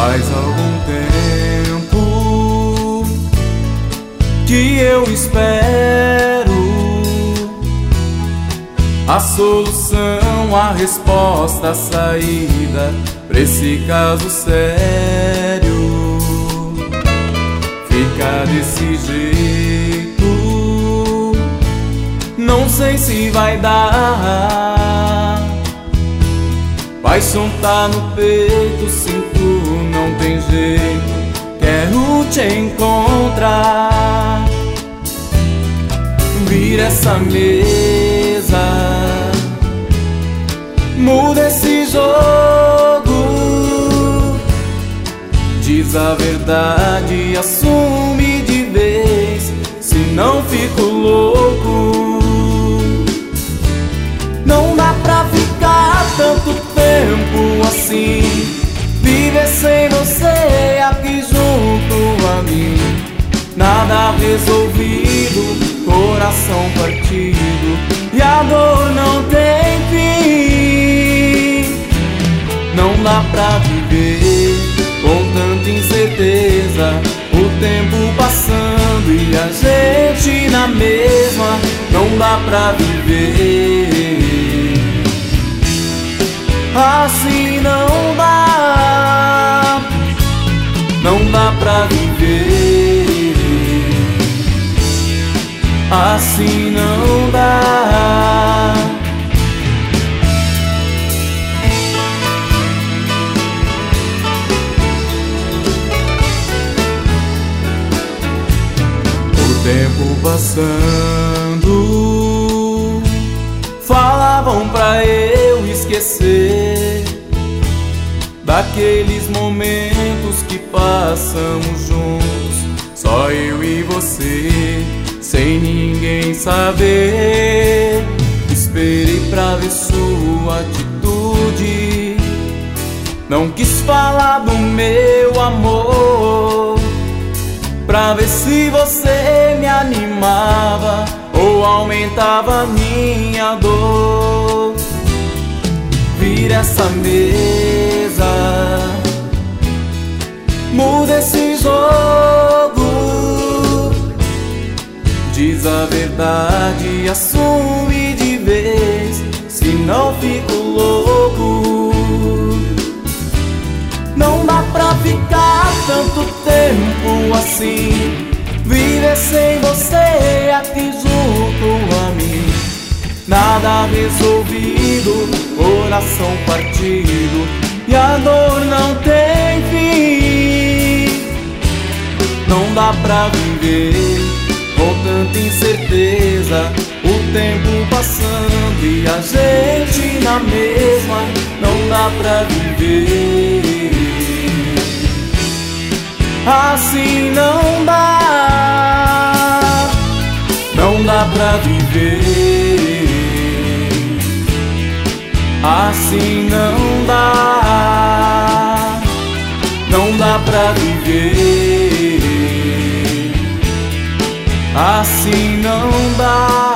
Faz algum tempo que eu espero a solução, a resposta, a saída pra esse caso sério. Fica desse jeito, não sei se vai dar. Paixão tá no peito, sinto, não tem jeito, quero te encontrar. Vira essa mesa, muda esse jogo, diz a verdade, assume de vez, senão fico louco. Não dá pra ficar tanto tempo assim, viver sem você aqui junto a mim. Nada resolvido, coração partido e a dor não tem fim. Não dá pra viver com tanta incerteza, o tempo passando e a gente na mesma. Não dá pra viver assim, não dá. Não dá pra viver assim, não dá. O tempo passando, falavam pra eu esquecer daqueles momentos que passamos juntos, só eu e você, sem ninguém saber. Esperei pra ver sua atitude, não quis falar do meu amor, pra ver se você me animava ou aumentava a minha dor. Vira essa mesa, muda esse jogo, diz a verdade, assume de vez, senão fico louco. Não dá pra ficar tanto tempo assim, viver sem você aqui junto a mim. Nada resolvido, coração partido e a dor não tem fim. Não dá pra viver com tanta incerteza, o tempo passando e a gente na mesma. Não dá pra viver assim, não dá. Não dá pra viver assim, não dá. Não dá pra viver assim, não dá.